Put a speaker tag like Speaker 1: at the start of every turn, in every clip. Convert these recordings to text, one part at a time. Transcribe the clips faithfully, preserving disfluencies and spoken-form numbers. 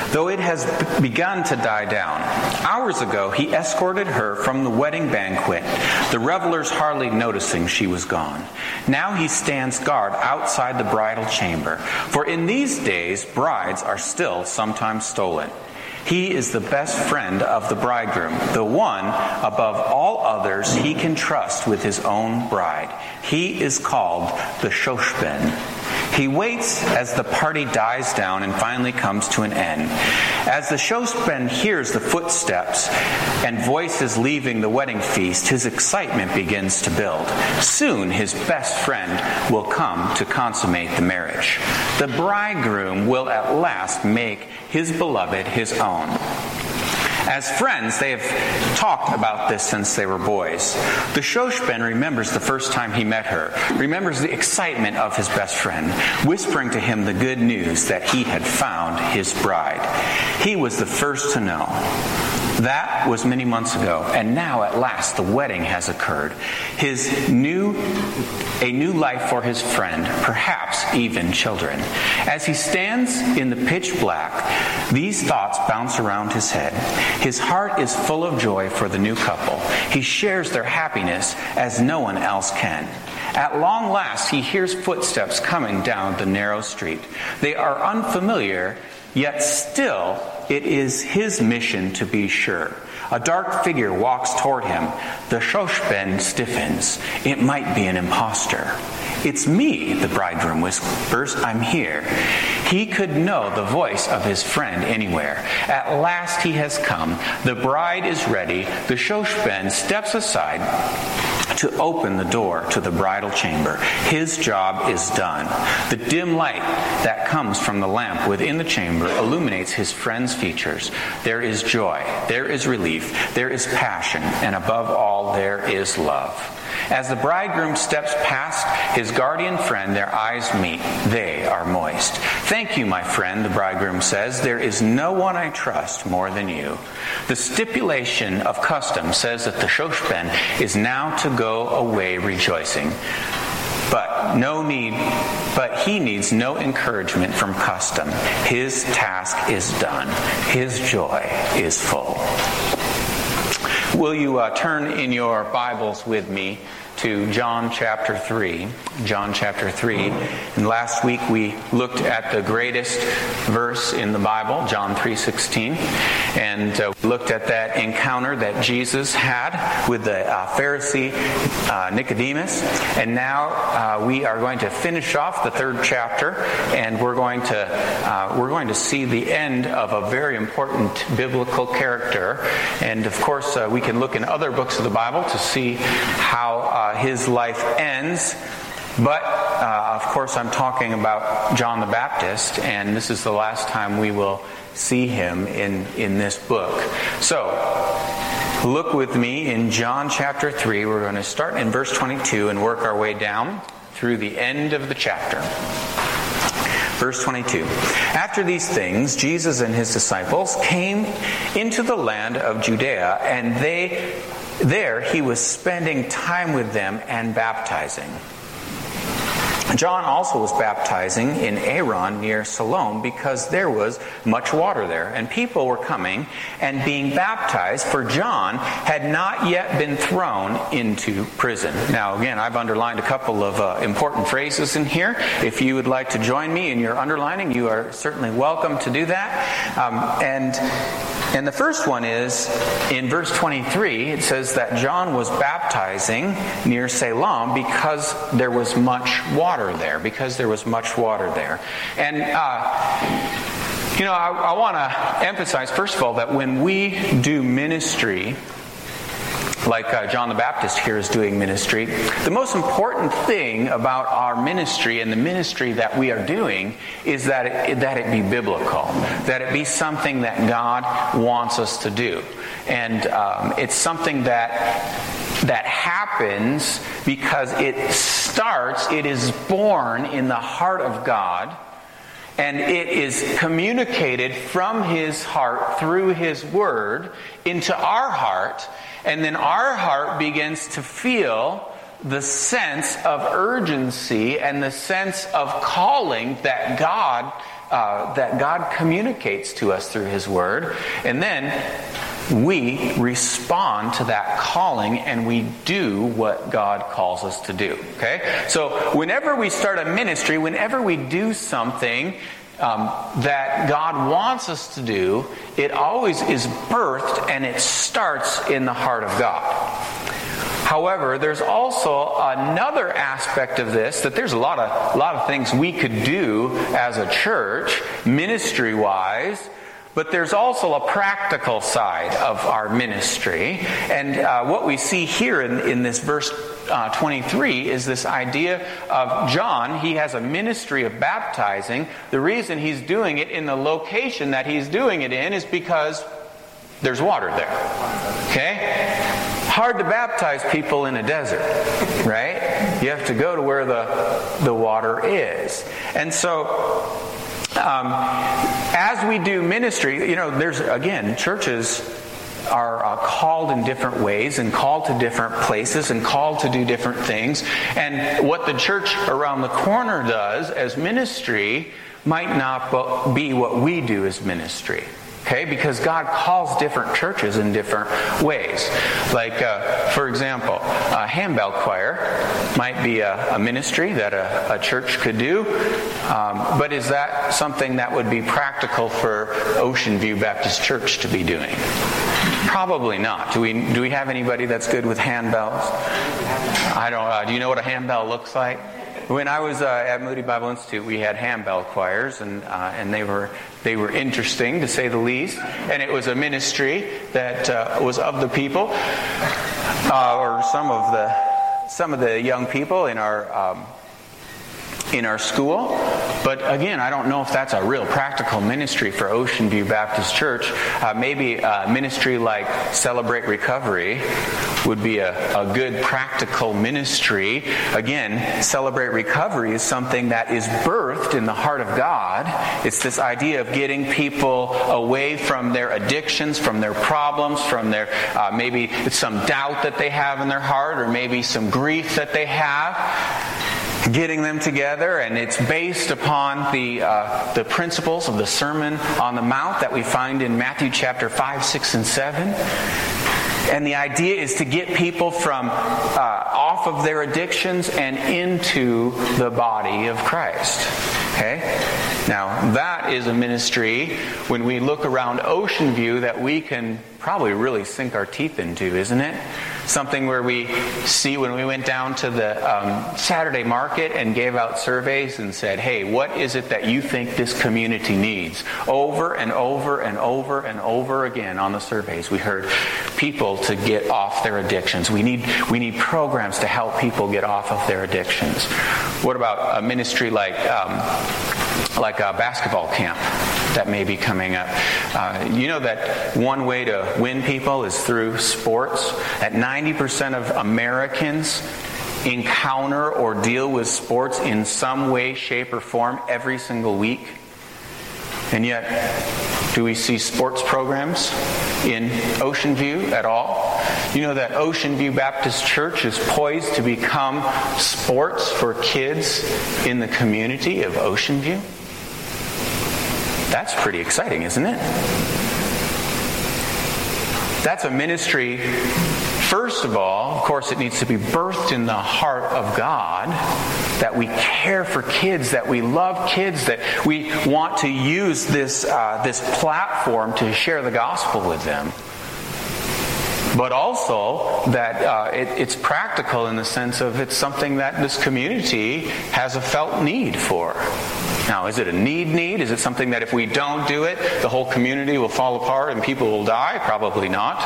Speaker 1: though it has begun to die down. Hours ago, he escorted her from the wedding banquet, the revelers hardly noticing she was gone. Now he stands guard outside the bridal chamber, for in these days brides are still sometimes stolen. He is the best friend of the bridegroom, the one above all others he can trust with his own bride. He is called the Shoshben. He waits as the party dies down and finally comes to an end. As the Shoshben hears the footsteps and voices leaving the wedding feast, his excitement begins to build. Soon his best friend will come to consummate the marriage. The bridegroom will at last make his beloved his own. As friends, they have talked about this since they were boys. The Shoshben remembers the first time he met her, remembers the excitement of his best friend, whispering to him the good news that he had found his bride. He was the first to know. That was many months ago, and now at last the wedding has occurred. His new, a new life for his friend, perhaps even children. As he stands in the pitch black, these thoughts bounce around his head. His heart is full of joy for the new couple. He shares their happiness as no one else can. At long last, he hears footsteps coming down the narrow street. They are unfamiliar, yet still it is his mission to be sure. A dark figure walks toward him. The Shoshben stiffens. It might be an impostor. "It's me," the bridegroom whispers. "I'm here." He could know the voice of his friend anywhere. At last he has come. The bride is ready. The Shoshben steps aside to open the door to the bridal chamber. His job is done. The dim light that comes from the lamp within the chamber illuminates his friend's features. There is joy, there is relief, there is passion, and above all, there is love. As the bridegroom steps past his guardian friend, their eyes meet. They are moist. "Thank you, my friend," the bridegroom says. "There is no one I trust more than you." The stipulation of custom says that the Shoshben is now to go away rejoicing. But no need, but he needs no encouragement from custom. His task is done. His joy is full. Will you uh, turn in your Bibles with me to John chapter three. John chapter three. And last week we looked at the greatest verse in the Bible, John three sixteen. And uh, we looked at that encounter that Jesus had with the uh, Pharisee uh, Nicodemus. And now uh, we are going to finish off the third chapter, and we're going to uh, we're going to see the end of a very important biblical character. And of course, uh, we can look in other books of the Bible to see how uh, his life ends. But, uh, of course, I'm talking about John the Baptist, and this is the last time we will see him in, in this book. So, look with me in John chapter three. We're going to start in verse twenty-two and work our way down through the end of the chapter. Verse twenty-two. After these things, Jesus and his disciples came into the land of Judea, and they there he was spending time with them and baptizing. John also was baptizing in Aaron near Siloam because there was much water there, and people were coming and being baptized, for John had not yet been thrown into prison. Now again, I've underlined a couple of uh, important phrases in here. If you would like to join me in your underlining, you are certainly welcome to do that. Um, and And the first one is, in verse twenty-three, it says that John was baptizing near Siloam because there was much water there, because there was much water there. And, uh, you know, I, I want to emphasize, first of all, that when we do ministry, like uh, John the Baptist here is doing ministry, the most important thing about our ministry and the ministry that we are doing is that it, that it be biblical, that it be something that God wants us to do. And um, it's something that that happens because it starts, it is born in the heart of God, and it is communicated from His heart through His Word into our heart. And then our heart begins to feel the sense of urgency and the sense of calling that God uh, that God communicates to us through His Word, and then we respond to that calling and we do what God calls us to do. Okay? So whenever we start a ministry, whenever we do something um, that God wants us to do, it always is birthed and it starts in the heart of God. However, there's also another aspect of this, that there's a lot of, a lot of things we could do as a church, ministry-wise, but there's also a practical side of our ministry. And uh, what we see here in, in this verse uh, twenty-three is this idea of John. He has a ministry of baptizing. The reason he's doing it in the location that he's doing it in is because there's water there. Okay? Hard to baptize people in a desert, right? You have to go to where the, the water is. And so Um, as we do ministry, you know, there's, again, churches are uh, called in different ways and called to different places and called to do different things. And what the church around the corner does as ministry might not be what we do as ministry. Okay, because God calls different churches in different ways. Like, uh, for example, a handbell choir might be a, a ministry that a, a church could do. Um, but is that something that would be practical for Ocean View Baptist Church to be doing? Probably not. Do we do we have anybody that's good with handbells? I don't. Uh, do you know what a handbell looks like? When I was uh, at Moody Bible Institute, we had handbell choirs, and uh, and they were they were interesting, to say the least. And it was a ministry that uh, was of the people, uh, or some of the some of the young people in our um, in our school. But again, I don't know if that's a real practical ministry for Ocean View Baptist Church. Uh, maybe a ministry like Celebrate Recovery would be a, a good practical ministry. Again, Celebrate Recovery is something that is birthed in the heart of God. It's this idea of getting people away from their addictions, from their problems, from their uh, maybe it's some doubt that they have in their heart, or maybe some grief that they have. Getting them together, and it's based upon the uh, the principles of the Sermon on the Mount that we find in Matthew chapter five, six, and seven. And the idea is to get people from uh, off of their addictions and into the body of Christ. Okay? Now, that is a ministry, when we look around Ocean View, that we can probably really sink our teeth into, isn't it? Something where we see, when we went down to the um, Saturday market and gave out surveys and said, hey, what is it that you think this community needs? Over and over and over and over again on the surveys, we heard people to get off their addictions. We need we need programs to help people get off of their addictions. What about a ministry like um, like a basketball camp that may be coming up? Uh, you know that one way to win people is through sports. At ninety percent of Americans encounter or deal with sports in some way, shape, or form every single week. And yet, do we see sports programs in Ocean View at all? You know that Ocean View Baptist Church is poised to become sports for kids in the community of Ocean View? That's pretty exciting, isn't it? That's a ministry. First of all, of course, it needs to be birthed in the heart of God, that we care for kids, that we love kids, that we want to use this uh, this platform to share the gospel with them. But also that uh, it, it's practical in the sense of it's something that this community has a felt need for. Now, is it a need need? Is it something that if we don't do it, the whole community will fall apart and people will die? Probably not.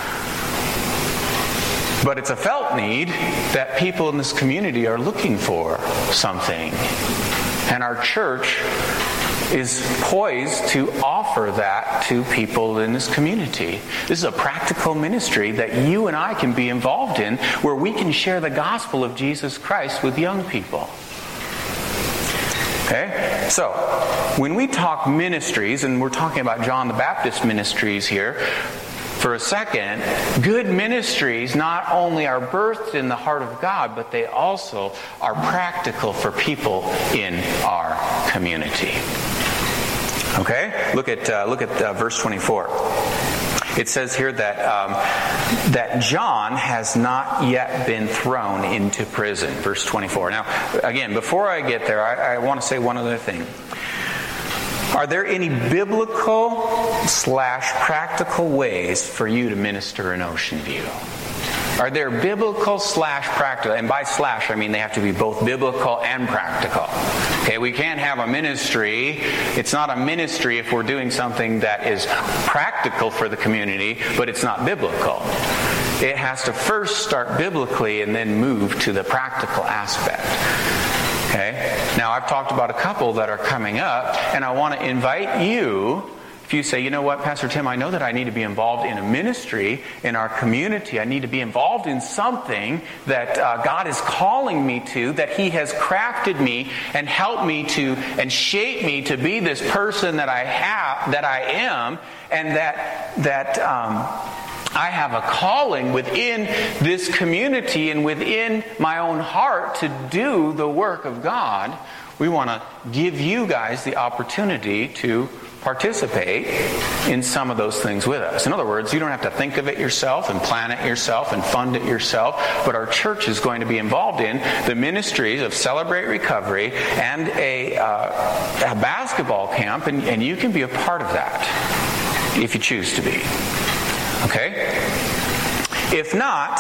Speaker 1: But it's a felt need that people in this community are looking for something. And our church is poised to offer that to people in this community. This is a practical ministry that you and I can be involved in, where we can share the gospel of Jesus Christ with young people. Okay? So, when we talk ministries, and we're talking about John the Baptist ministries here, for a second, good ministries not only are birthed in the heart of God, but they also are practical for people in our community. Okay? Look at uh, look at uh, verse twenty-four. It says here that um, that John has not yet been thrown into prison. Verse twenty-four. Now, again, before I get there, I, I want to say one other thing. Are there any biblical slash practical ways for you to minister in Ocean View? Are there biblical slash practical? And by slash, I mean they have to be both biblical and practical. Okay, we can't have a ministry. It's not a ministry if we're doing something that is practical for the community, but it's not biblical. It has to first start biblically and then move to the practical aspect. Okay? Now, I've talked about a couple that are coming up, and I want to invite you. If you say, you know what, Pastor Tim, I know that I need to be involved in a ministry in our community. I need to be involved in something that uh, God is calling me to, that He has crafted me and helped me to and shaped me to be this person that I have, that I am, and that that um, I have a calling within this community and within my own heart to do the work of God. We want to give you guys the opportunity to participate in some of those things with us. In other words, you don't have to think of it yourself and plan it yourself and fund it yourself, but our church is going to be involved in the ministries of Celebrate Recovery and a, uh, a basketball camp, and, and you can be a part of that if you choose to be. Okay? If not,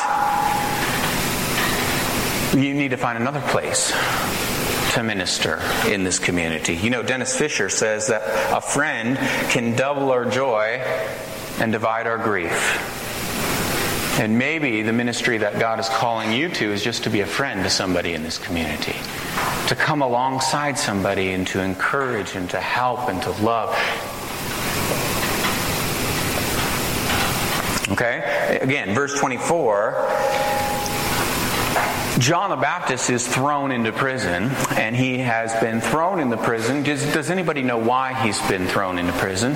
Speaker 1: you need to find another place to minister in this community. You know, Dennis Fisher says that a friend can double our joy and divide our grief. And maybe the ministry that God is calling you to is just to be a friend to somebody in this community. To come alongside somebody and to encourage and to help and to love. Okay? Again, verse twenty-four. John the Baptist is thrown into prison, and he has been thrown into prison. Does, does anybody know why he's been thrown into prison?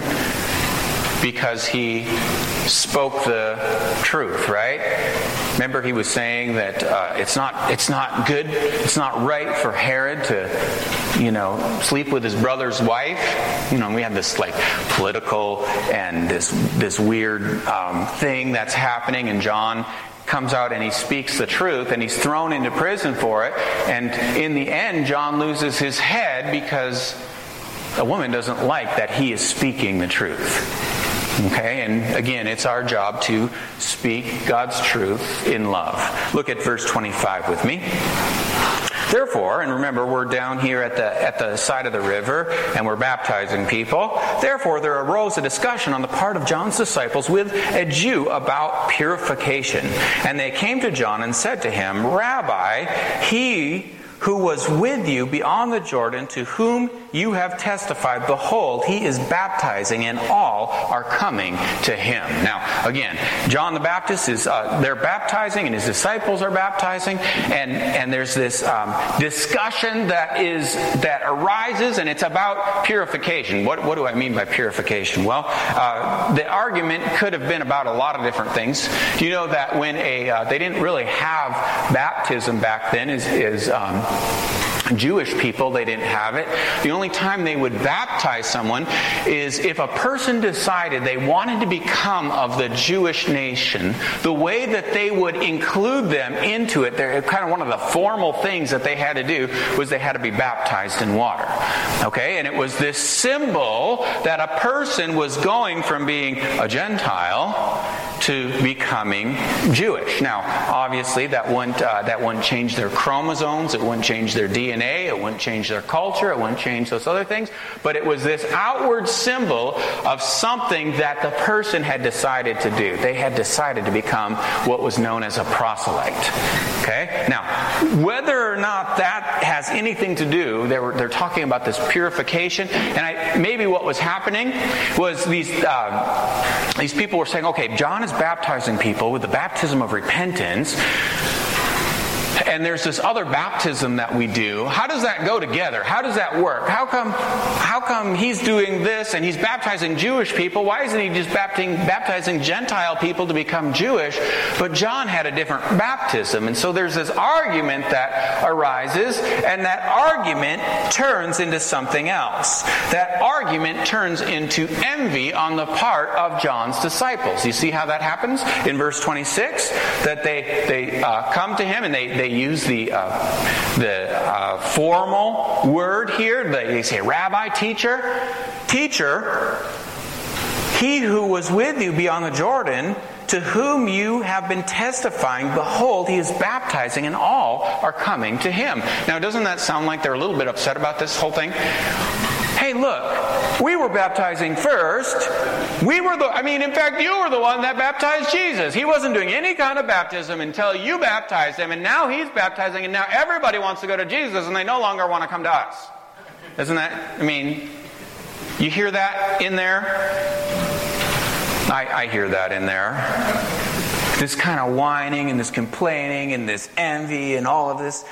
Speaker 1: Because he spoke the truth, right? Remember, he was saying that uh, it's not it's not good, it's not right for Herod to, you know, sleep with his brother's wife. You know, we have this like political and this this weird um, thing that's happening, and John comes out and he speaks the truth, and he's thrown into prison for it. And in the end, John loses his head because a woman doesn't like that he is speaking the truth. Okay, and again, it's our job to speak God's truth in love. Look at verse twenty-five with me. Therefore, and remember, we're down here at the at the side of the river, and we're baptizing people. Therefore, there arose a discussion on the part of John's disciples with a Jew about purification. And they came to John and said to him, Rabbi, he who was with you beyond the Jordan, to whom you have testified, behold, he is baptizing, and all are coming to him. Now, again, John the Baptist is, uh, they're baptizing, and his disciples are baptizing, and, and there's this um, discussion that is, that arises, and it's about purification. What, what do I mean by purification? Well, uh, the argument could have been about a lot of different things. You know that when a, uh, they didn't really have baptism back then, is, is um, Jewish people, they didn't have it. The only time they would baptize someone is if a person decided they wanted to become of the Jewish nation. The way that they would include them into it, they're kind of one of the formal things that they had to do was they had to be baptized in water. Okay, and it was this symbol that a person was going from being a Gentile to becoming Jewish. Now, obviously, that wouldn't uh, that wouldn't change their chromosomes. It wouldn't change their D N A. It wouldn't change their culture. It wouldn't change those other things. But it was this outward symbol of something that the person had decided to do. They had decided to become what was known as a proselyte. Okay. Now, whether or not that has anything to do, they were they're talking about this purification, and I, maybe what was happening was these uh, these people were saying, okay, John is baptizing people with the baptism of repentance. and there's this other baptism that we do. How does that go together? How does that work? How come how come he's doing this and he's baptizing Jewish people? Why isn't he just baptizing, baptizing Gentile people to become Jewish? But John had a different baptism. And so there's this argument that arises, and that argument turns into something else. That argument turns into envy on the part of John's disciples. You see how that happens in verse twenty-six? That they, they uh, come to him and they, they use the uh, the uh, formal word here. They say, Rabbi, teacher, teacher, he who was with you beyond the Jordan, to whom you have been testifying, behold, he is baptizing, and all are coming to him. Now, doesn't that sound like they're a little bit upset about this whole thing? Hey, look, we were baptizing first. We were the, I mean, in fact, you were the one that baptized Jesus. He wasn't doing any kind of baptism until you baptized him, and now he's baptizing, and now everybody wants to go to Jesus, and they no longer want to come to us. Isn't that, I mean, you hear that in there? I, I hear that in there. This kind of whining and this complaining and this envy and all of this.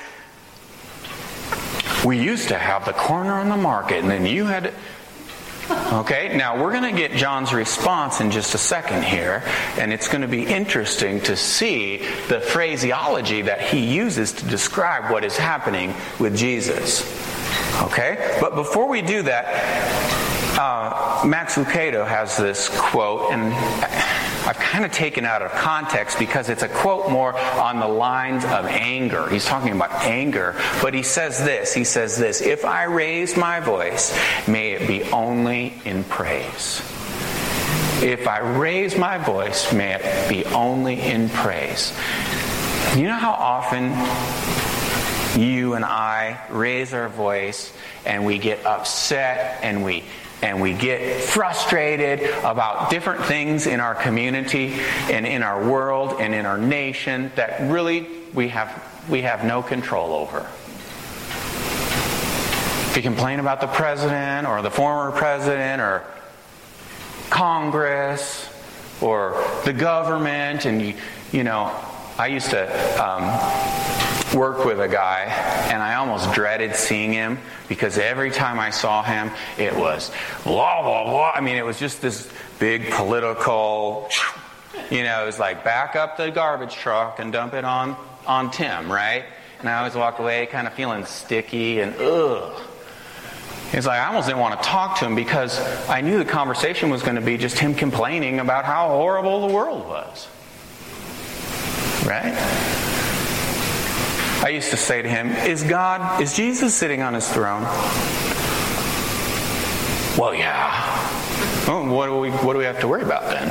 Speaker 1: We used to have the corner on the market, and then you had to... Okay, now we're going to get John's response in just a second here, and it's going to be interesting to see the phraseology that he uses to describe what is happening with Jesus. Okay, but before we do that, uh, Max Lucado has this quote, and I've kind of taken out of context because it's a quote more on the lines of anger. He's talking about anger, but he says this, he says this, if I raise my voice, may it be only in praise. If I raise my voice, may it be only in praise. You know how often you and I raise our voice and we get upset and we and we get frustrated about different things in our community and in our world and in our nation that really we have we have no control over. If you complain about the president or the former president or Congress or the government, and you you know, I used to um, work with a guy, and I almost dreaded seeing him because every time I saw him, it was blah, blah, blah. I mean, it was just this big political, you know, it was like back up the garbage truck and dump it on, on Tim, right? And I always walk away kind of feeling sticky and ugh. It's like I almost didn't want to talk to him because I knew the conversation was going to be just him complaining about how horrible the world was. Right? I used to say to him, is God, is Jesus sitting on his throne? Well, yeah. Well, what do we, what do we have to worry about then?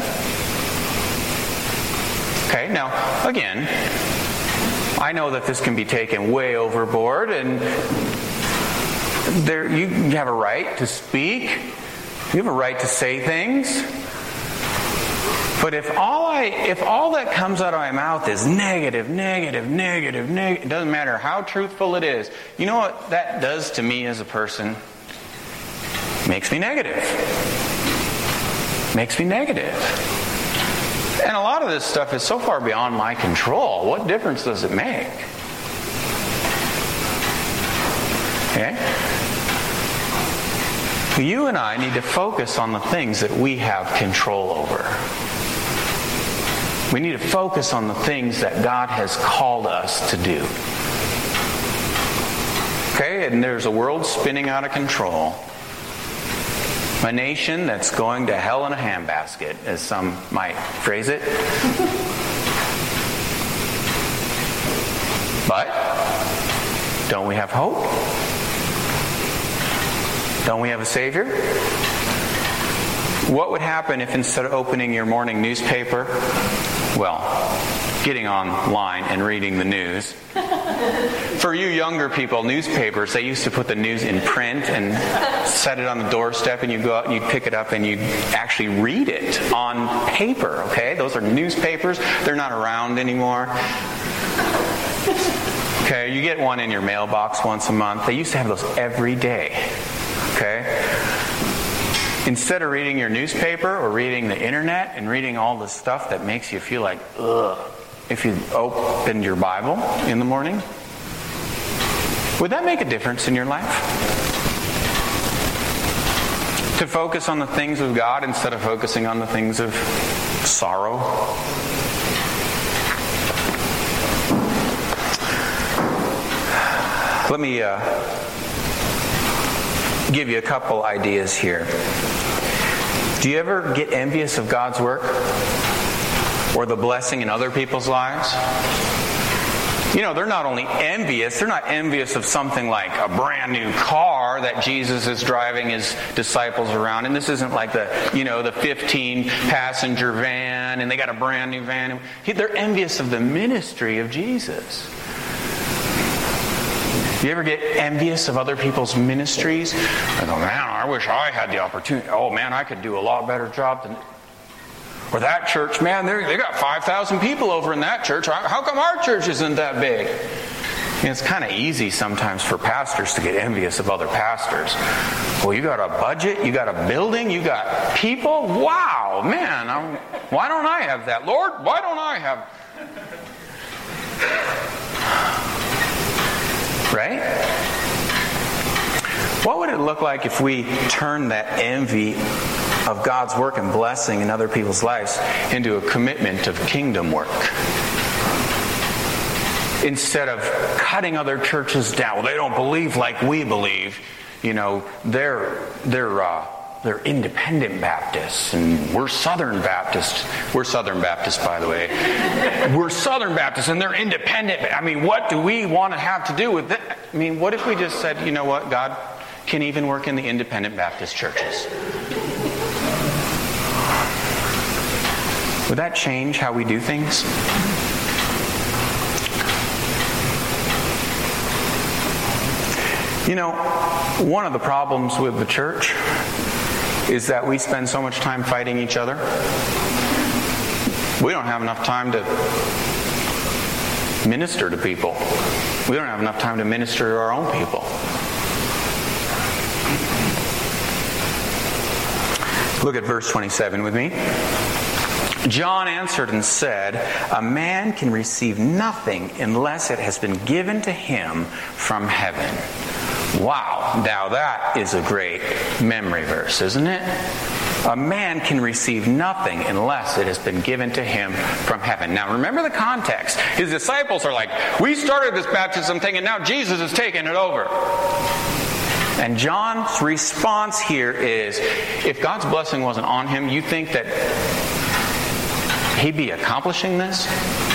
Speaker 1: Okay, now, again, I know that this can be taken way overboard, and there you have a right to speak. You have a right to say things. But if all I, if all that comes out of my mouth is negative, negative, negative, negative, it doesn't matter how truthful it is. You know what that does to me as a person? Makes me negative. Makes me negative. And a lot of this stuff is so far beyond my control. What difference does it make? Okay? You and I need to focus on the things that we have control over. We need to focus on the things that God has called us to do. Okay, and there's a world spinning out of control. A nation that's going to hell in a handbasket, as some might phrase it. But, don't we have hope? Don't we have a Savior? What would happen if instead of opening your morning newspaper, well, getting online and reading the news. For you younger people, newspapers, they used to put the news in print and set it on the doorstep, and you go out and you pick it up and you actually read it on paper, okay? Those are newspapers. They're not around anymore. Okay, you get one in your mailbox once a month. They used to have those every day. Okay? Instead of reading your newspaper or reading the internet and reading all the stuff that makes you feel like, ugh, if you opened your Bible in the morning? Would that make a difference in your life? To focus on the things of God instead of focusing on the things of sorrow? Let me uh, give you a couple ideas here. Do you ever get envious of God's work or the blessing in other people's lives? You know, they're not only envious, they're not envious of something like a brand new car that Jesus is driving his disciples around. And this isn't like the, you know, the fifteen passenger van and they got a brand new van. They're envious of the ministry of Jesus. You ever get envious of other people's ministries? I go, man, I wish I had the opportunity. Oh, man, I could do a lot better job than... Or that church, man, they got five thousand people over in that church. How come our church isn't that big? And it's kind of easy sometimes for pastors to get envious of other pastors. Well, you got a budget, you got a building, you got people. Wow, man, I'm, why don't I have that? Lord, why don't I have... Right? What would it look like if we turned that envy of God's work and blessing in other people's lives into a commitment of kingdom work? Instead of cutting other churches down, well, they don't believe like we believe. You know, they're they're uh, they're independent Baptists, and we're Southern Baptists. We're Southern Baptists, by the way. We're Southern Baptists, and they're independent. I mean, what do we want to have to do with that? I mean, what if we just said, you know what, God can even work in the independent Baptist churches? Would that change how we do things? You know, one of the problems with the church is that we spend so much time fighting each other. We don't have enough time to minister to people. We don't have enough time to minister to our own people. Look at verse twenty-seven with me. John answered and said, "A man can receive nothing unless it has been given to him from heaven." Wow, now that is a great memory verse, isn't it? A man can receive nothing unless it has been given to him from heaven. Now remember the context. His disciples are like, we started this baptism thing and now Jesus is taking it over. And John's response here is, if God's blessing wasn't on him, you think that he'd be accomplishing this?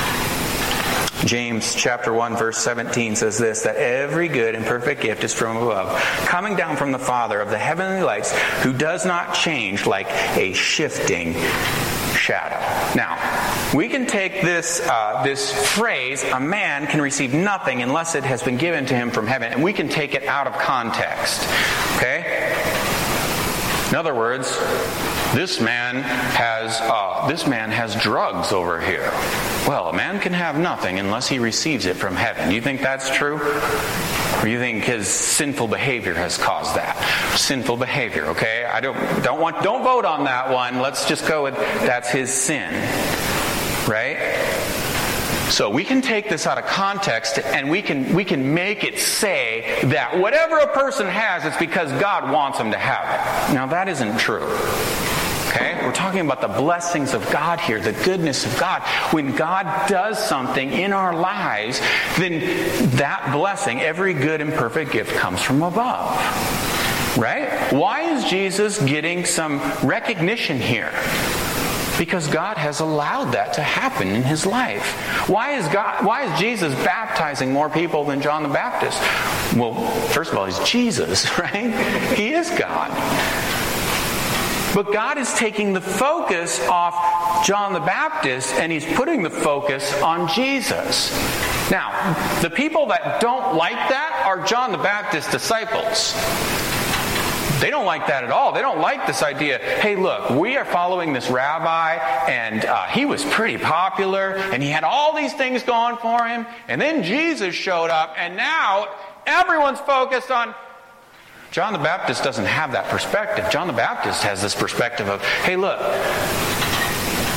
Speaker 1: James chapter one verse seventeen says this, that every good and perfect gift is from above, coming down from the Father of the heavenly lights, who does not change like a shifting shadow. Now, we can take this uh, this phrase, a man can receive nothing unless it has been given to him from heaven, and we can take it out of context. Okay? In other words, this man has uh, this man has drugs over here. Well, a man can have nothing unless he receives it from heaven. You think that's true? Or you think his sinful behavior has caused that? Sinful behavior, okay? I don't don't want don't vote on that one. Let's just go with that's his sin. Right? So we can take this out of context and we can we can make it say that whatever a person has, it's because God wants them to have it. Now that isn't true. Okay? We're talking about the blessings of God here, the goodness of God. When God does something in our lives, then that blessing, every good and perfect gift, comes from above. Right? Why is Jesus getting some recognition here? Because God has allowed that to happen in his life. Why is God? Why is Jesus baptizing more people than John the Baptist? Well, first of all, he's Jesus, right? He is God. But God is taking the focus off John the Baptist and he's putting the focus on Jesus. Now, the people that don't like that are John the Baptist's disciples. They don't like that at all. They don't like this idea, hey, look, we are following this rabbi, and uh, he was pretty popular, and he had all these things going for him, and then Jesus showed up, and now everyone's focused on... John the Baptist doesn't have that perspective. John the Baptist has this perspective of, hey, look,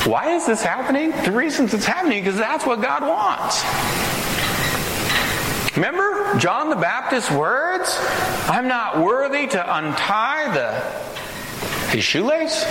Speaker 1: Why is this happening? The reasons it's happening because that's what God wants. Remember John the Baptist's words? I'm not worthy to untie the his shoelace.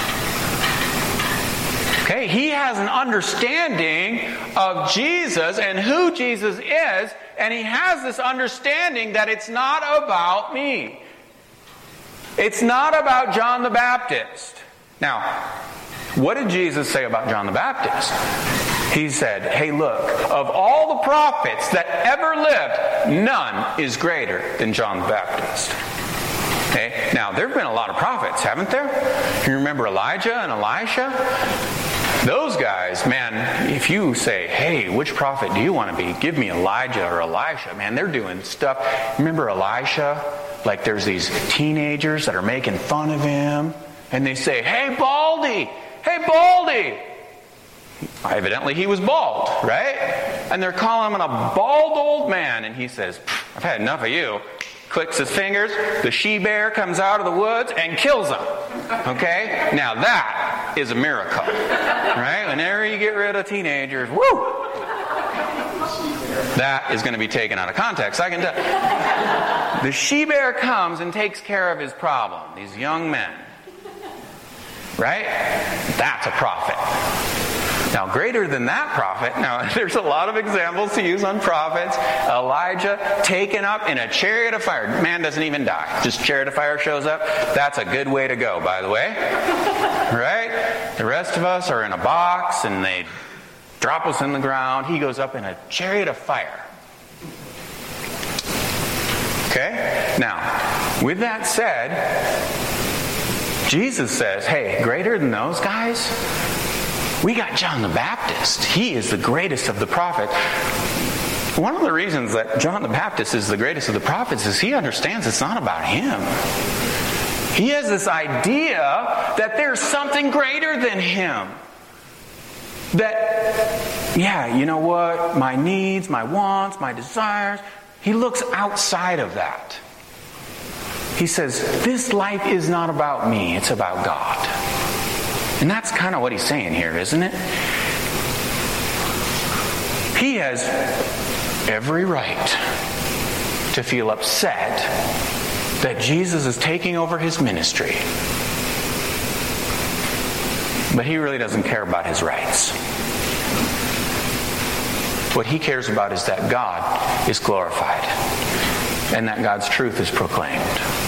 Speaker 1: Okay, he has an understanding of Jesus and who Jesus is, and he has this understanding that it's not about me. It's not about John the Baptist. Now, what did Jesus say about John the Baptist? He said, hey, look, of all the prophets that ever lived, none is greater than John the Baptist. Okay? Now, there have been a lot of prophets, haven't there? You remember Elijah and Elisha? Those guys, man, if you say, hey, which prophet do you want to be? Give me Elijah or Elisha. Man, they're doing stuff. Remember Elisha? Like there's these teenagers that are making fun of him. And they say, hey, Baldy! Hey, Baldy! Evidently he was bald, right? And they're calling him a bald old man. And he says, I've had enough of you. Clicks his fingers. The she-bear comes out of the woods and kills him. Okay? Now that is a miracle. Right? Whenever you get rid of teenagers, woo! That is going to be taken out of context. I can tell. The she-bear comes and takes care of his problem. These young men. Right? That's a prophet. Now, greater than that prophet, now there's a lot of examples to use on prophets. Elijah taken up in a chariot of fire. Man doesn't even die. Just chariot of fire shows up. That's a good way to go, by the way. Right? The rest of us are in a box and they drop us in the ground. He goes up in a chariot of fire. Okay? Now, with that said, Jesus says, hey, greater than those guys? We got John the Baptist. He is the greatest of the prophets. One of the reasons that John the Baptist is the greatest of the prophets is he understands it's not about him. He has this idea that there's something greater than him. That, yeah, you know what? My needs, my wants, my desires. He looks outside of that. He says, this life is not about me, it's about God. And that's kind of what he's saying here, isn't it? He has every right to feel upset that Jesus is taking over his ministry. But he really doesn't care about his rights. What he cares about is that God is glorified and that God's truth is proclaimed.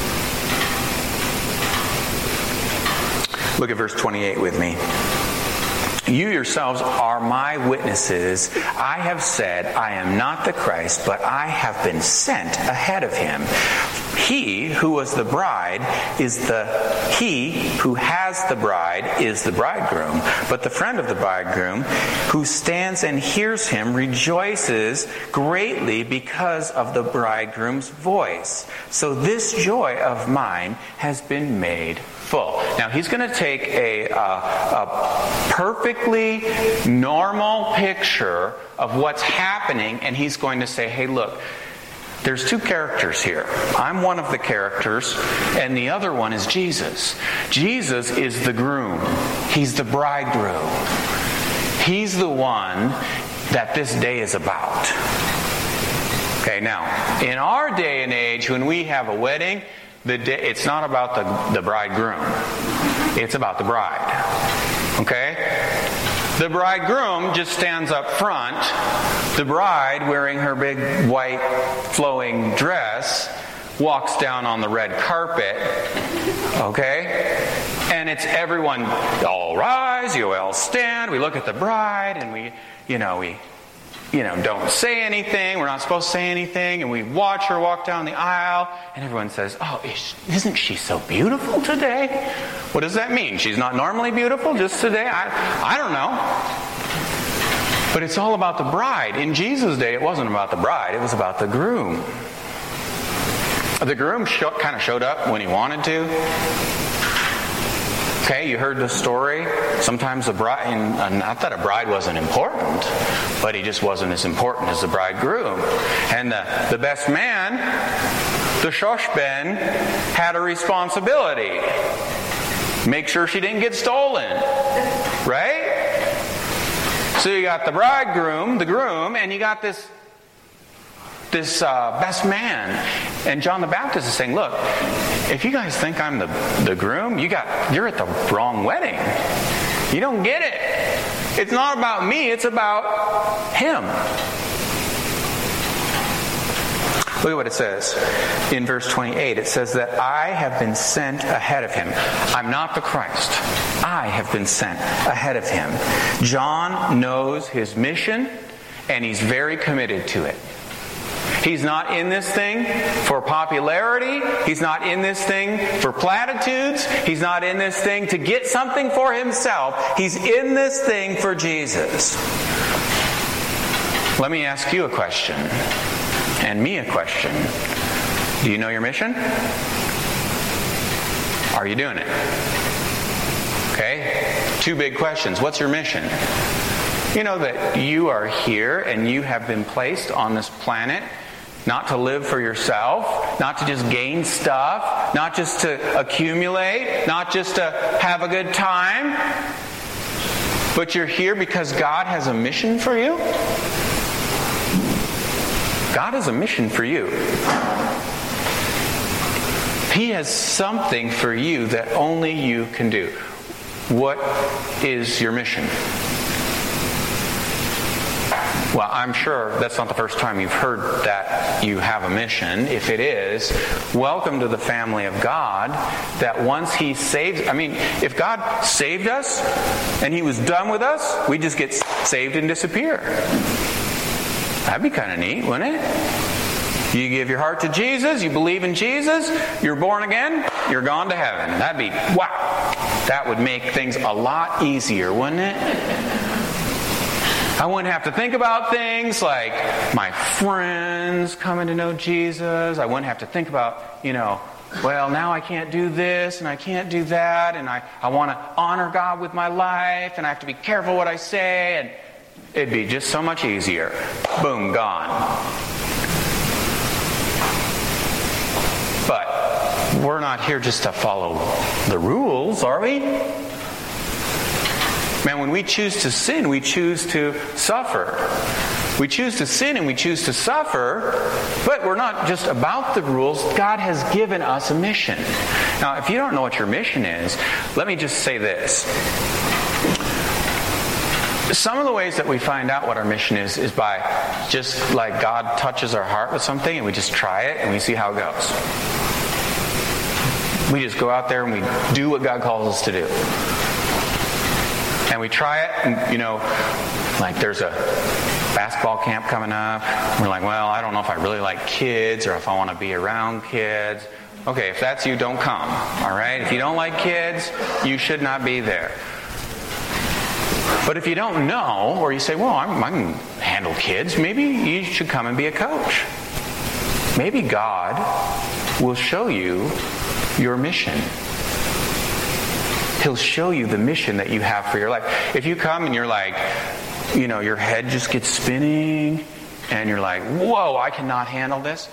Speaker 1: Look at verse twenty-eight with me. You yourselves are my witnesses. I have said, I am not the Christ, but I have been sent ahead of him. He who was the bride is the, he who has the bride is the bridegroom. But the friend of the bridegroom who stands and hears him rejoices greatly because of the bridegroom's voice. So this joy of mine has been made full. Now he's going to take a, uh, a perfectly normal picture of what's happening and he's going to say, hey, look, there's two characters here. I'm one of the characters, and the other one is Jesus. Jesus is the groom. He's the bridegroom. He's the one that this day is about. Okay, now, in our day and age, when we have a wedding, the day, it's not about the, the bridegroom. It's about the bride. Okay? The bridegroom just stands up front. The bride, wearing her big white flowing dress, walks down on the red carpet. Okay? And it's everyone, all rise, you all stand. We look at the bride and we, you know, we, you know, don't say anything. We're not supposed to say anything. And we watch her walk down the aisle and everyone says, oh, isn't she so beautiful today? What does that mean? She's not normally beautiful just today? I, I don't know. But it's all about the bride. In Jesus' day, it wasn't about the bride. It was about the groom. The groom show, kind of showed up when he wanted to. Okay, you heard the story. Sometimes the bride, and not that a bride wasn't important, but he just wasn't as important as the bridegroom. And the, the best man, the shoshben, had a responsibility. Make sure she didn't get stolen. Right? So you got the bridegroom, the groom, and you got this this uh, best man. And John the Baptist is saying, look, if you guys think I'm the, the groom, you got you're at the wrong wedding. You don't get it. It's not about me, it's about him. Look at what it says in verse twenty-eight. It says that I have been sent ahead of him. I'm not the Christ. I have been sent ahead of him. John knows his mission, and he's very committed to it. He's not in this thing for popularity. He's not in this thing for platitudes. He's not in this thing to get something for himself. He's in this thing for Jesus. Let me ask you a question, and me a question. Do you know your mission? Are you doing it? Okay? Two big questions. What's your mission? You know that you are here and you have been placed on this planet not to live for yourself, not to just gain stuff, not just to accumulate, not just to have a good time, but you're here because God has a mission for you. God has a mission for you. He has something for you that only you can do. What is your mission? Well, I'm sure that's not the first time you've heard that you have a mission. If it is, welcome to the family of God, that once He saves... I mean, if God saved us and He was done with us, we just get saved and disappear. That'd be kind of neat, wouldn't it? You give your heart to Jesus, you believe in Jesus, you're born again, you're gone to heaven. That'd be, wow. That would make things a lot easier, wouldn't it? I wouldn't have to think about things like my friends coming to know Jesus. I wouldn't have to think about, you know, well, now I can't do this and I can't do that, and I, I want to honor God with my life, and I have to be careful what I say, and it'd be just so much easier. Boom, gone. But we're not here just to follow the rules, are we? Man, when we choose to sin, we choose to suffer. We choose to sin and we choose to suffer, but we're not just about the rules. God has given us a mission. Now, if you don't know what your mission is, let me just say this. Some of the ways that we find out what our mission is is by just like God touches our heart with something and we just try it and we see how it goes. We just go out there and we do what God calls us to do. And we try it, and, you know, like there's a basketball camp coming up. We're like, well, I don't know if I really like kids or if I want to be around kids. Okay, if that's you, don't come, all right? If you don't like kids, you should not be there. But if you don't know, or you say, well, I'm, I can handle kids, maybe you should come and be a coach. Maybe God will show you your mission. He'll show you the mission that you have for your life. If you come and you're like, you know, your head just gets spinning and you're like, whoa, I cannot handle this.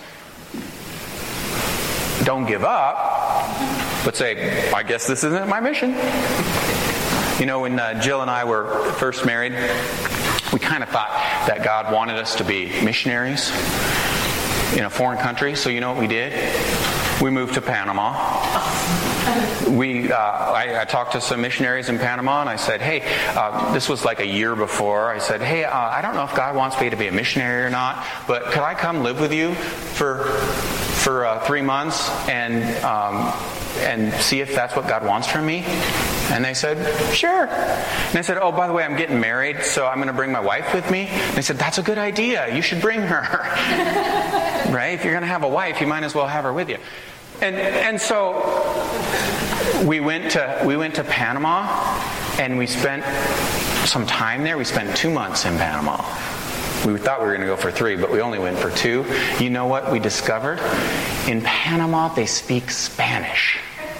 Speaker 1: Don't give up, but say, I guess this isn't my mission. You know, when uh, Jill and I were first married, we kind of thought that God wanted us to be missionaries in a foreign country. So you know what we did? We moved to Panama. We, uh, I, I talked to some missionaries in Panama, and I said, hey, uh, this was like a year before. I said, hey, uh, I don't know if God wants me to be a missionary or not, but could I come live with you for for uh, three months and um, and see if that's what God wants from me? And they said, sure. And I said, oh, by the way, I'm getting married, so I'm going to bring my wife with me. And they said, that's a good idea. You should bring her. Right? If you're going to have a wife, you might as well have her with you. And and so we went to we went to Panama, and we spent some time there. We spent two months in Panama. We thought we were going to go for three, but we only went for two. You know what we discovered? In Panama, they speak Spanish.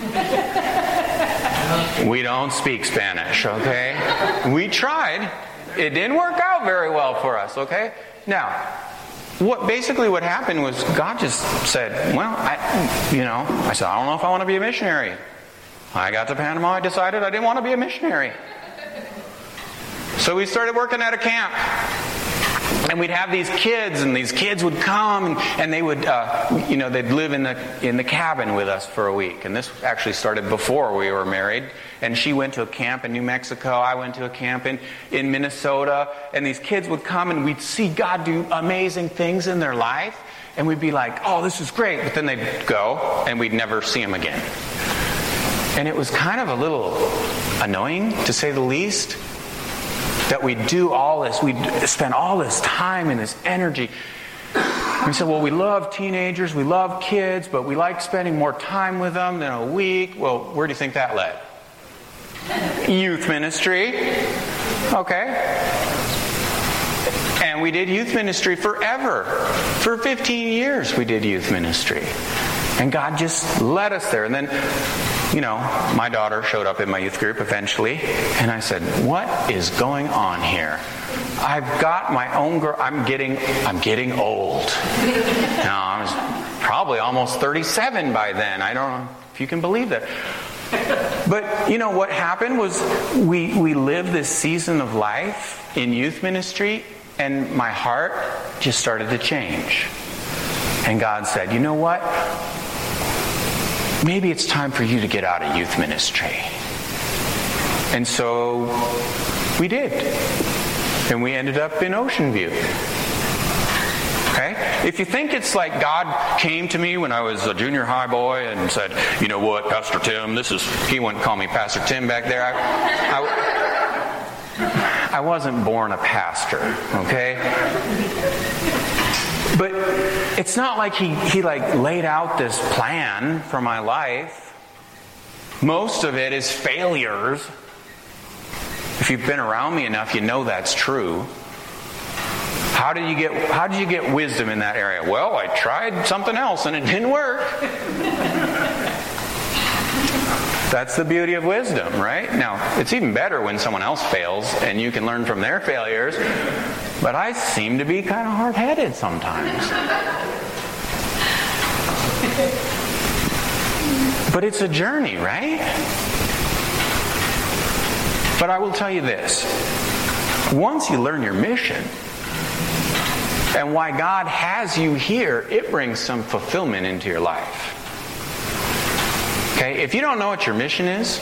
Speaker 1: We don't speak Spanish, okay? We tried. It didn't work out very well for us, okay? Now, What basically what happened was God just said, well, I, you know, I said, I don't know if I want to be a missionary. I got to Panama, I decided I didn't want to be a missionary. So we started working at a camp. And we'd have these kids, and these kids would come, and, and they would, uh, you know, they'd live in the in the cabin with us for a week. And this actually started before we were married. And she went to a camp in New Mexico. I went to a camp in, in Minnesota. And these kids would come, and we'd see God do amazing things in their life. And we'd be like, oh, this is great. But then they'd go, and we'd never see them again. And it was kind of a little annoying, to say the least, that we do all this, we spend all this time and this energy. We said, well, we love teenagers, we love kids, but we like spending more time with them than a week. Well, where do you think that led? Youth ministry. Okay. And we did youth ministry forever. For fifteen years we did youth ministry. And God just led us there. And then, you know, my daughter showed up in my youth group eventually, and I said, what is going on here? I've got my own girl. I'm getting, I'm getting old. Now, I was probably almost thirty-seven by then. I don't know if you can believe that. But, you know, what happened was we, we lived this season of life in youth ministry, and my heart just started to change. And God said, you know what? Maybe it's time for you to get out of youth ministry. And so we did. And we ended up in Ocean View. Okay? If you think it's like God came to me when I was a junior high boy and said, you know what, Pastor Tim, this is, he wouldn't call me Pastor Tim back there. I, I, I wasn't born a pastor, okay? But it's not like he, he like laid out this plan for my life. Most of it is failures. If you've been around me enough, you know that's true. How did you get how did you get wisdom in that area? Well, I tried something else and it didn't work. That's the beauty of wisdom, right? Now, it's even better when someone else fails and you can learn from their failures. But I seem to be kind of hard-headed sometimes. But it's a journey, right? But I will tell you this. Once you learn your mission and why God has you here, it brings some fulfillment into your life. Okay? If you don't know what your mission is,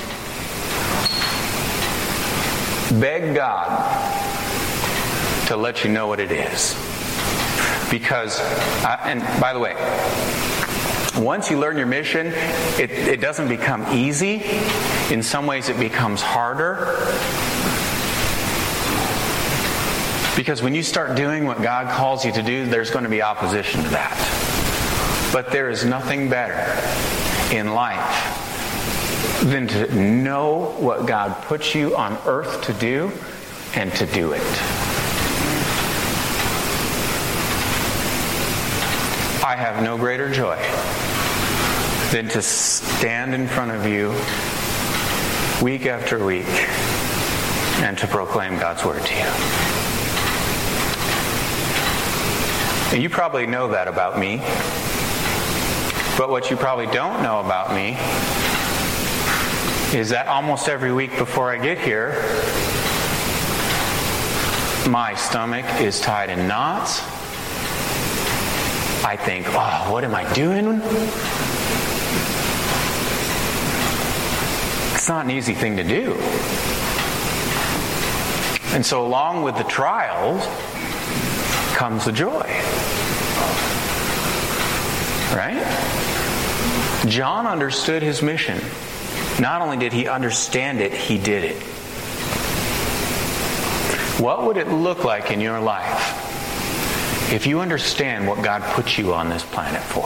Speaker 1: beg God to let you know what it is. Because, uh, and by the way, once you learn your mission, it, it doesn't become easy. In some ways it becomes harder. Because when you start doing what God calls you to do, there's going to be opposition to that. But there is nothing better in life than to know what God puts you on earth to do and to do it. I have no greater joy than to stand in front of you week after week and to proclaim God's word to you. And you probably know that about me. But what you probably don't know about me is that almost every week before I get here, my stomach is tied in knots. I think, oh, what am I doing? It's not an easy thing to do. And so along with the trials comes the joy. Right? John understood his mission. Not only did he understand it, he did it. What would it look like in your life if you understand what God put you on this planet for?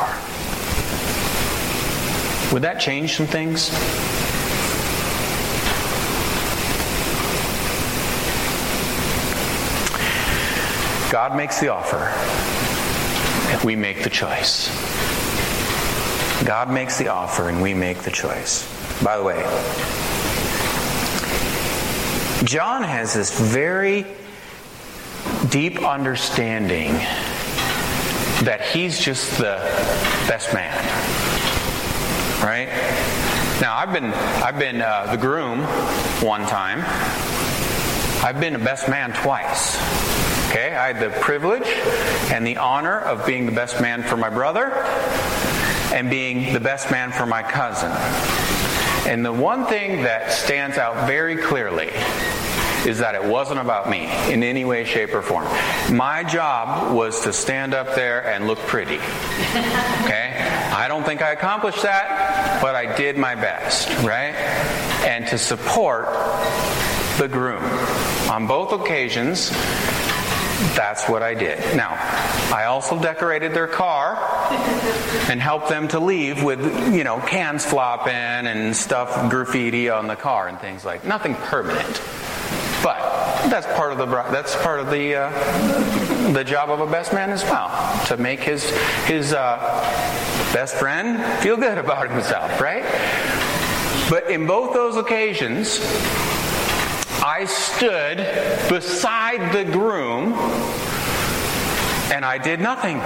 Speaker 1: Would that change some things? God makes the offer, and we make the choice. God makes the offer, and we make the choice. By the way, John has this very deep understanding that he's just the best man. Right? Now, I've been I've been uh, the groom one time, I've been a best man twice. Okay, I had the privilege and the honor of being the best man for my brother and being the best man for my cousin. And the one thing that stands out very clearly is that it wasn't about me in any way, shape, or form. My job was to stand up there and look pretty. Okay? I don't think I accomplished that, but I did my best, right? And to support the groom. On both occasions, that's what I did. Now, I also decorated their car and helped them to leave with, you know, cans flopping and stuff, graffiti on the car and things like, nothing permanent. But that's part of the that's part of the uh, the job of a best man as well, to make his his uh, best friend feel good about himself, right? But in both those occasions, I stood beside the groom and I did nothing.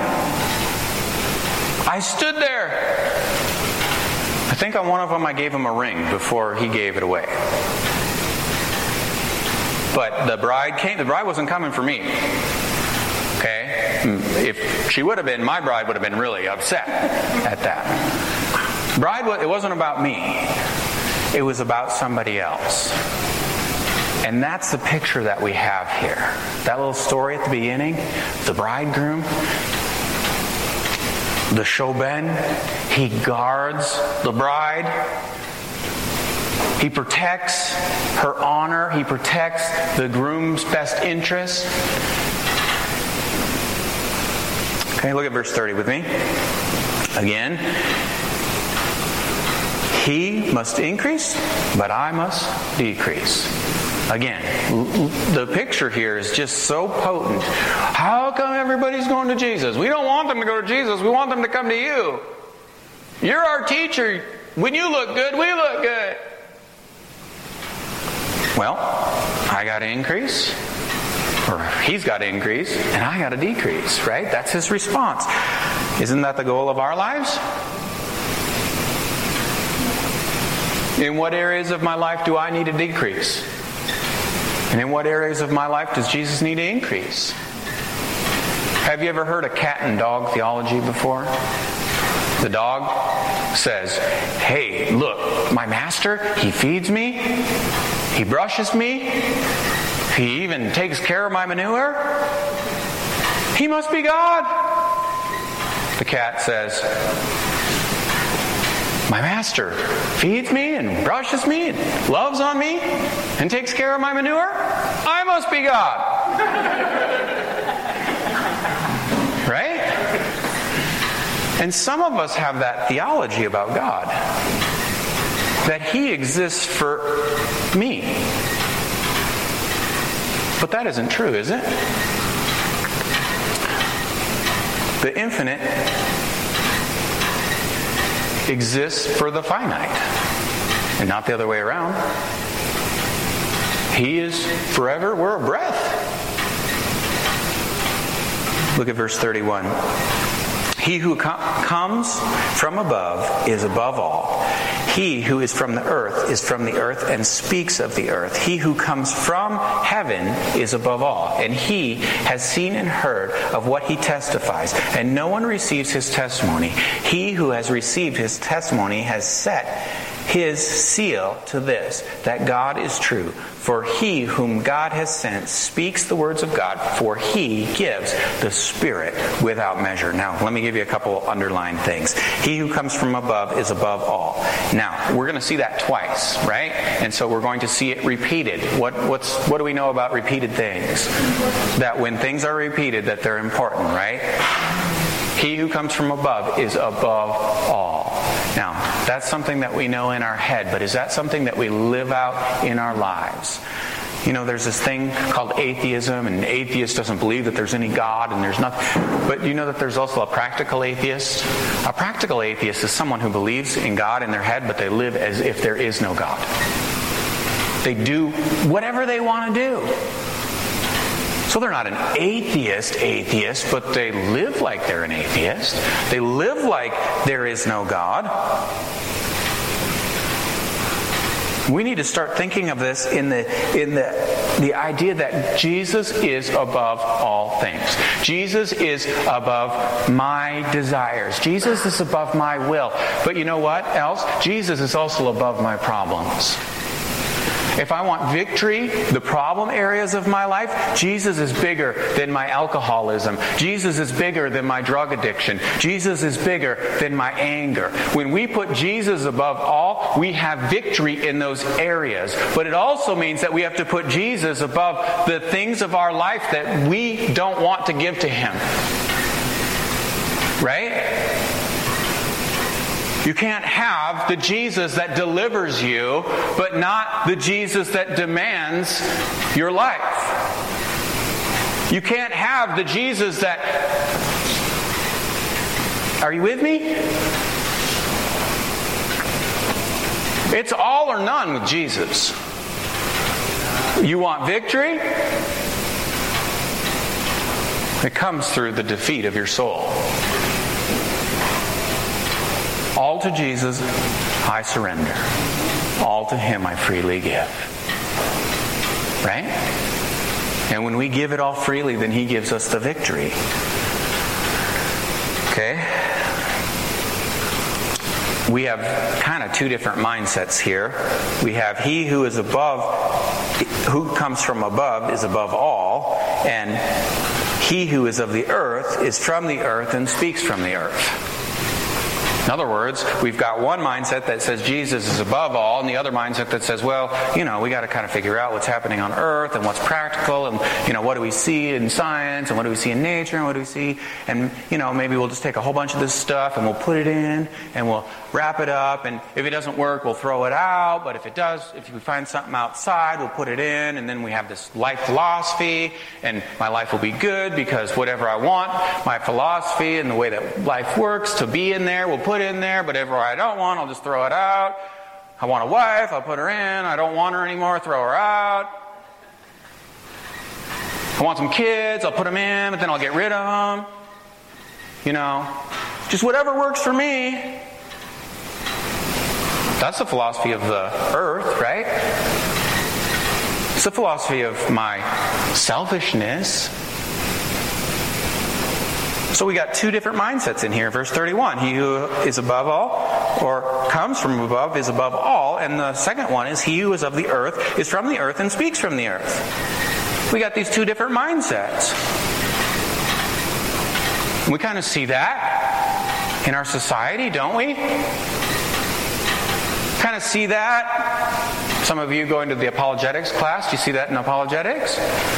Speaker 1: I stood there. I think on one of them I gave him a ring before he gave it away. But the bride came. The bride wasn't coming for me. Okay? If she would have been, my bride would have been really upset at that. Bride, it wasn't about me. It was about somebody else. And that's the picture that we have here. That little story at the beginning, the bridegroom, the shoben, he guards the bride. He protects her honor. He protects the groom's best interest. Okay, look at verse thirty with me. Again. He must increase, but I must decrease. Again, the picture here is just so potent. How come everybody's going to Jesus? We don't want them to go to Jesus. We want them to come to you. You're our teacher. When you look good, we look good. Well, I got to increase, or he's got to increase, and I got to decrease, right? That's his response. Isn't that the goal of our lives? In what areas of my life do I need to decrease? And in what areas of my life does Jesus need to increase? Have you ever heard of cat and dog theology before? The dog says, hey, look, my master, he feeds me, he brushes me, he even takes care of my manure. He must be God. The cat says, my master feeds me and brushes me and loves on me and takes care of my manure. I must be God. Right? And some of us have that theology about God. That He exists for me. But that isn't true, is it? The infinite exists for the finite, and not the other way around. He is forever, we're a breath. Look at verse thirty-one. He who com- comes from above is above all. He who is from the earth is from the earth and speaks of the earth. He who comes from heaven is above all. And he has seen and heard of what he testifies. And no one receives his testimony. He who has received his testimony has set his seal to this, that God is true. For he whom God has sent speaks the words of God, for he gives the Spirit without measure. Now, let me give you a couple underlined things. He who comes from above is above all. Now, we're going to see that twice, right? And so we're going to see it repeated. What what's what do we know about repeated things? That when things are repeated, that they're important, right? He who comes from above is above all. Now, that's something that we know in our head, but is that something that we live out in our lives? You know, there's this thing called atheism, and an atheist doesn't believe that there's any God, and there's nothing. But you know that there's also a practical atheist? A practical atheist is someone who believes in God in their head, but they live as if there is no God. They do whatever they want to do. So they're not an atheist atheist, but they live like they're an atheist. They live like there is no God. We need to start thinking of this in the in the The idea that Jesus is above all things. Jesus is above my desires. Jesus is above my will. But you know what else? Jesus is also above my problems. If I want victory, the problem areas of my life, Jesus is bigger than my alcoholism. Jesus is bigger than my drug addiction. Jesus is bigger than my anger. When we put Jesus above all, we have victory in those areas. But it also means that we have to put Jesus above the things of our life that we don't want to give to Him. Right? You can't have the Jesus that delivers you, but not the Jesus that demands your life. You can't have the Jesus that... Are you with me? It's all or none with Jesus. You want victory? It comes through the defeat of your soul. All to Jesus I surrender. All to Him I freely give. Right? And when we give it all freely, then He gives us the victory. Okay? We have kind of two different mindsets here. We have He who is above, who comes from above is above all, and He who is of the earth is from the earth and speaks from the earth. In other words, we've got one mindset that says Jesus is above all, and the other mindset that says, well, you know, we got to kind of figure out what's happening on earth and what's practical, and, you know, what do we see in science, and what do we see in nature, and what do we see, and, you know, maybe we'll just take a whole bunch of this stuff and we'll put it in, and we'll wrap it up, and if it doesn't work, we'll throw it out, but if it does, if we find something outside, we'll put it in, and then we have this life philosophy, and my life will be good because whatever I want, my philosophy and the way that life works to be in there, we'll put in there, but whatever I don't want, I'll just throw it out. I want a wife, I'll put her in. I don't want her anymore, throw her out. I want some kids, I'll put them in, but then I'll get rid of them. You know, just whatever works for me. That's the philosophy of the earth, right? It's the philosophy of my selfishness. So we got two different mindsets in here. Verse thirty-one, he who is above all, or comes from above, is above all. And the second one is, he who is of the earth is from the earth and speaks from the earth. We got these two different mindsets. We kind of see that in our society, don't we? Kind of see that. Some of you going to the apologetics class, do you see that in apologetics?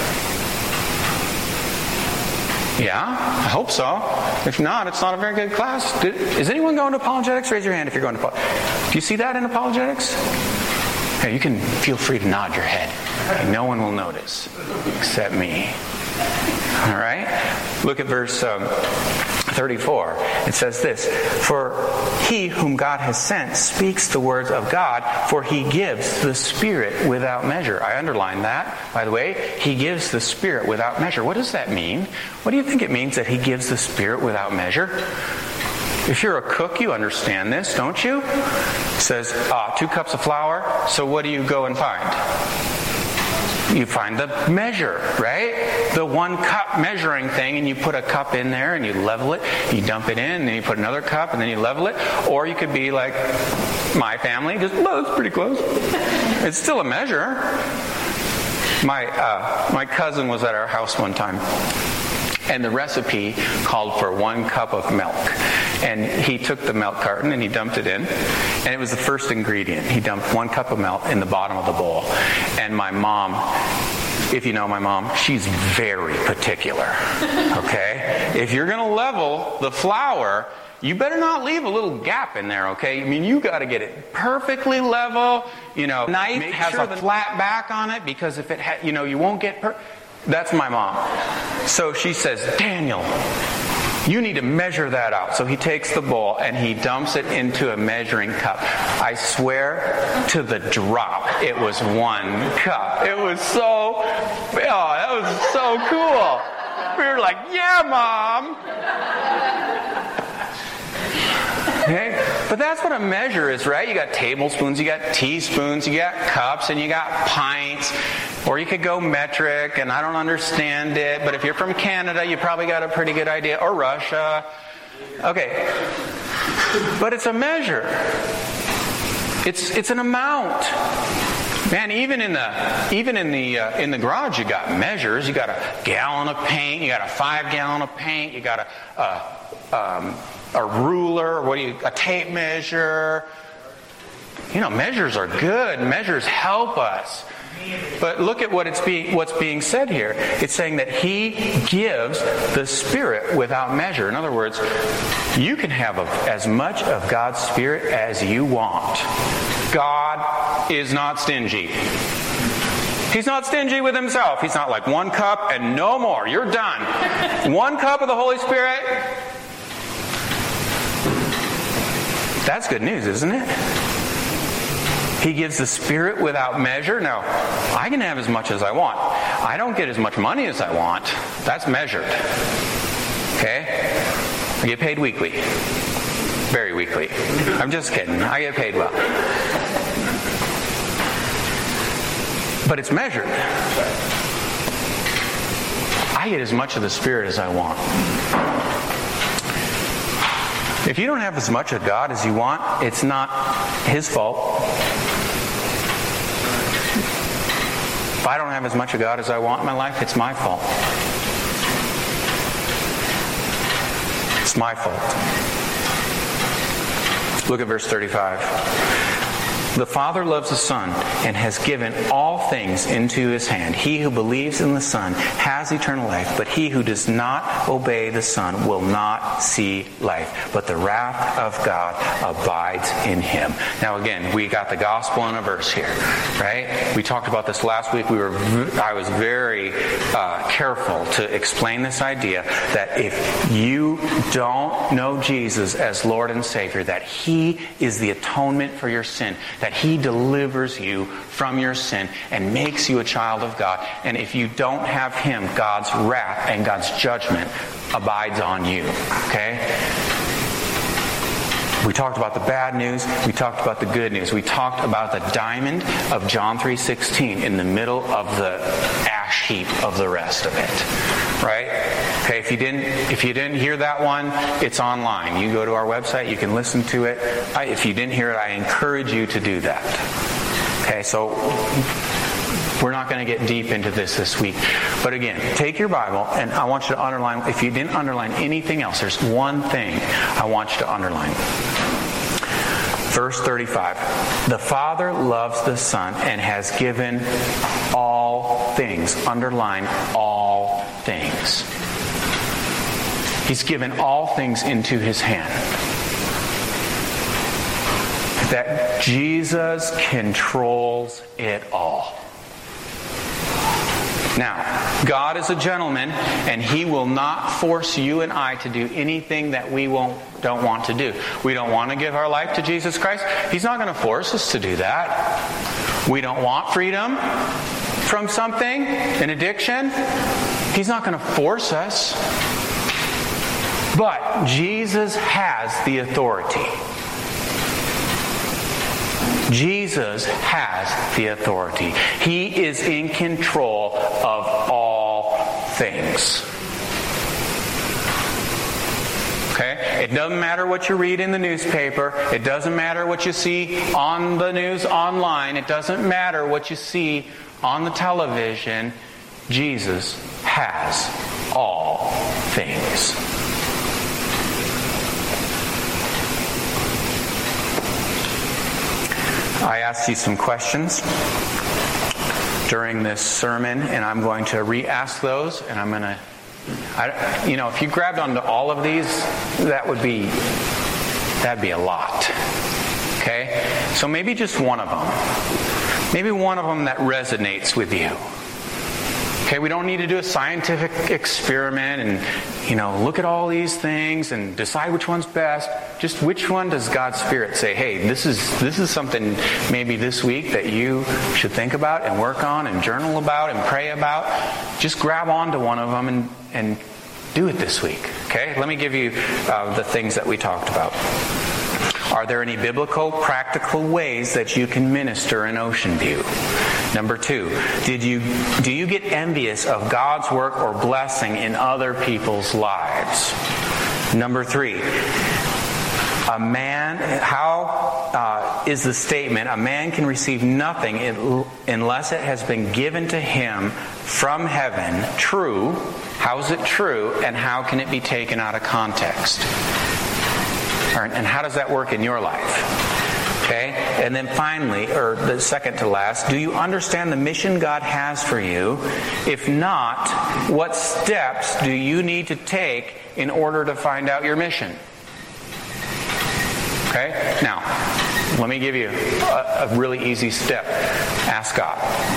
Speaker 1: Yeah, I hope so. If not, it's not a very good class. Did, is anyone going to apologetics? Raise your hand if you're going to apologetics. Do you see that in apologetics? Hey, you can feel free to nod your head. Okay, no one will notice except me. All right? Look at verse um, thirty-four. It says this, for he whom God has sent speaks the words of God, for he gives the Spirit without measure. I underlined that, by the way. He gives the Spirit without measure. What does that mean? What do you think it means that he gives the Spirit without measure? If you're a cook, you understand this, don't you? It says, ah, two cups of flour, so what do you go and find? You find the measure, right? The one cup measuring thing, and you put a cup in there and you level it, you dump it in, and then you put another cup and then you level it. Or you could be like my family, just, well, it's pretty close. It's still a measure. My uh, my cousin was at our house one time, and the recipe called for one cup of milk. And he took the milk carton and he dumped it in. And it was the first ingredient. He dumped one cup of milk in the bottom of the bowl. And my mom, if you know my mom, she's very particular. Okay? If you're going to level the flour, you better not leave a little gap in there, okay? I mean, you got to get it perfectly level. You know, knife Make has sure a flat back on it, because if it, ha- you know, you won't get per- That's my mom. So she says, Daniel, you need to measure that out. So he takes the bowl and he dumps it into a measuring cup. I swear to the drop, it was one cup. It was so, oh, that was so cool. We were like, yeah, Mom. Okay? But that's what a measure is, right? You got tablespoons, you got teaspoons, you got cups, and you got pints. Or you could go metric, and I don't understand it. But if you're from Canada, you probably got a pretty good idea. Or Russia. Okay. But it's a measure. It's it's an amount. Man, even in the even in the uh, in the garage, you got measures. You got a gallon of paint. You got a five gallon of paint. You got a a, um, a ruler. What do you? A tape measure. You know, measures are good. Measures help us. But look at what it's being what's being said here. It's saying that He gives the Spirit without measure. In other words, you can have a, as much of God's Spirit as you want. God is not stingy. He's not stingy with Himself. He's not like one cup and no more. You're done. One cup of the Holy Spirit. That's good news, isn't it? He gives the Spirit without measure. Now, I can have as much as I want. I don't get as much money as I want. That's measured. Okay? I get paid weekly. Very weekly. I'm just kidding. I get paid well. But it's measured. I get as much of the Spirit as I want. If you don't have as much of God as you want, it's not His fault. If I don't have as much of God as I want in my life, it's my fault. It's my fault. Look at verse thirty-five. The Father loves the Son and has given all things into His hand. He who believes in the Son has eternal life, but he who does not obey the Son will not see life, but the wrath of God abides in him. Now again, we got the gospel in a verse here, right? We talked about this last week. We were, I was very uh, careful to explain this idea that if you don't know Jesus as Lord and Savior, that He is the atonement for your sin, that He delivers you from your sin and makes you a child of God. And if you don't have Him, God's wrath and God's judgment abides on you. Okay? We talked about the bad news. We talked about the good news. We talked about the diamond of John three sixteen in the middle of the ash heap of the rest of it. Right? Okay, if you didn't if you didn't hear that one, it's online. You go to our website, you can listen to it. I, if you didn't hear it, I encourage you to do that. Okay, so we're not going to get deep into this this week. But again, take your Bible, and I want you to underline, if you didn't underline anything else, there's one thing I want you to underline. Verse thirty-five. The Father loves the Son and has given all things. Underline all things. He's given all things into His hand. That Jesus controls it all. Now, God is a gentleman, and He will not force you and I to do anything that we won't, don't want to do. We don't want to give our life to Jesus Christ. He's not going to force us to do that. We don't want freedom from something, an addiction. He's not going to force us. But Jesus has the authority. Jesus has the authority. He is in control of all things. Okay? It doesn't matter what you read in the newspaper. It doesn't matter what you see on the news online. It doesn't matter what you see on the television. Jesus has all things. I asked you some questions during this sermon, and I'm going to re-ask those, and I'm going to, I, you know, if you grabbed onto all of these, that would be, that'd be a lot. Okay? So maybe just one of them. Maybe one of them that resonates with you. Okay, we don't need to do a scientific experiment and, you know, look at all these things and decide which one's best. Just which one does God's Spirit say, hey, this is this is something maybe this week that you should think about and work on and journal about and pray about. Just grab onto one of them and, and do it this week. Okay, let me give you uh, the things that we talked about. Are there any biblical, practical ways that you can minister in Ocean View? Number two, did you do you get envious of God's work or blessing in other people's lives? Number three, a man, how uh, is the statement, a man can receive nothing unless it has been given to him from heaven, true? How is it true, and how can it be taken out of context? And how does that work in your life? Okay? And then finally, or the second to last, do you understand the mission God has for you? If not, what steps do you need to take in order to find out your mission? Okay? Now, let me give you a, a really easy step. Ask God.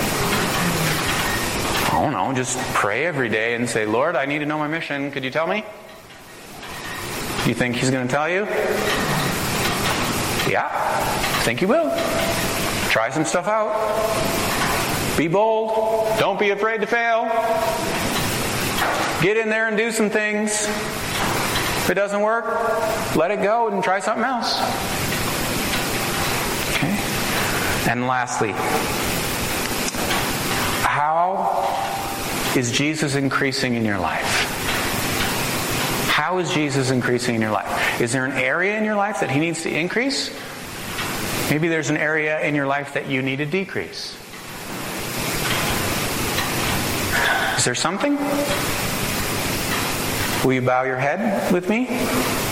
Speaker 1: I don't know, just pray every day and say, Lord, I need to know my mission. Could you tell me? You think He's going to tell you? Yeah, I think He will. Try some stuff out. Be bold. Don't be afraid to fail. Get in there and do some things. If it doesn't work, let it go and try something else. Okay? And lastly, how is Jesus increasing in your life? How is Jesus increasing in your life? Is there an area in your life that He needs to increase? Maybe there's an area in your life that you need to decrease. Is there something? Will you bow your head with me?